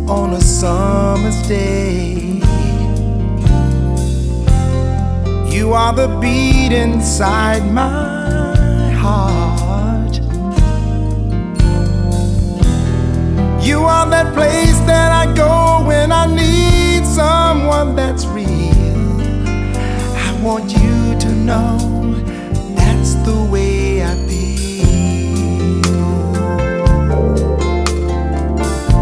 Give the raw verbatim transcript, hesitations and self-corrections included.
on a summer's day. You are the beat inside my heart. You are that place that I go when I need someone that's real. I want you to know